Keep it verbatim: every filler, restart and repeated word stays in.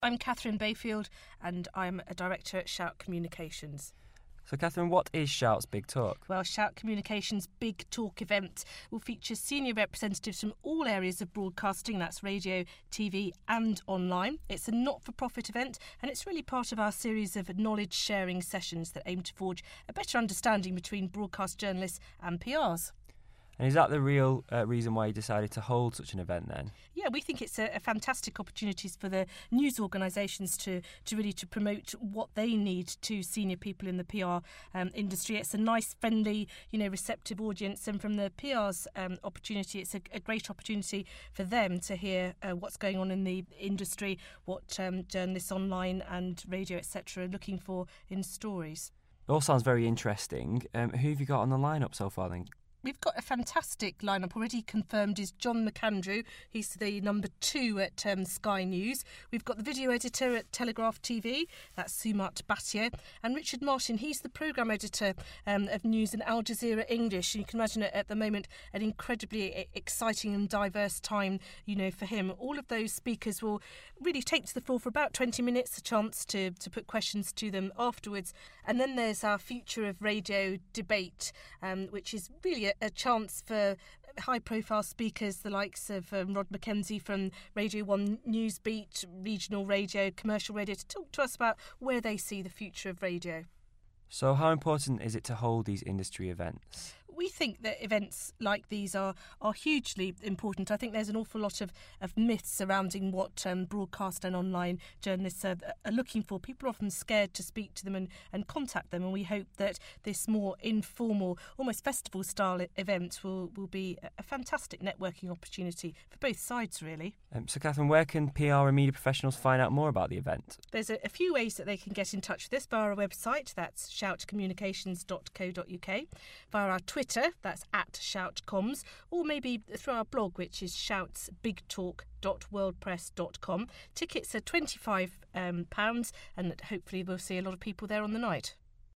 I'm Catherine Bayfield and I'm a director at Shout Communications. So Catherine, what is Shout's Big Talk? Well, Shout Communications' Big Talk event will feature senior representatives from all areas of broadcasting, that's radio, T V and online. It's a not-for-profit event and it's really part of our series of knowledge-sharing sessions that aim to forge a better understanding between broadcast journalists and P Rs. And is that the real uh, reason why you decided to hold such an event then? Yeah, we think it's a, a fantastic opportunities for the news organisations to, to really to promote what they need to senior people in the P R um, industry. It's a nice, friendly, you know, receptive audience, and from the P R's um, opportunity, it's a, a great opportunity for them to hear uh, what's going on in the industry, what um, journalists online and radio, et cetera, are looking for in stories. It all sounds very interesting. Um, who have you got on the lineup so far then? We've got a fantastic lineup already confirmed. Is John McAndrew. He's the number two at um, Sky News. We've got the video editor at Telegraph T V, that's Sumat Bhatia, and Richard Martin. He's the programme editor um, of news in Al Jazeera English. And you can imagine it at the moment an incredibly exciting and diverse time, you know, for him. All of those speakers will really take to the floor for about twenty minutes, a chance to, to put questions to them afterwards. And then there's our Future of Radio debate, um, which is really a a chance for high-profile speakers, the likes of um, Rod McKenzie from Radio one Newsbeat, regional radio, commercial radio, to talk to us about where they see the future of radio. So how important is it to hold these industry events? We think that events like these are, are hugely important. I think there's an awful lot of, of myths surrounding what um, broadcast and online journalists are, are looking for. People are often scared to speak to them and, and contact them, and we hope that this more informal, almost festival-style event will, will be a fantastic networking opportunity for both sides, really. Um, so Catherine, where can P R and media professionals find out more about the event? There's a, a few ways that they can get in touch with us via our website, that's shout communications dot co dot uk, via our Twitter, that's at shoutcoms, or maybe through our blog, which is shouts big talk dot wordpress dot com. Tickets are twenty-five pounds, um, and hopefully we'll see a lot of people there on the night.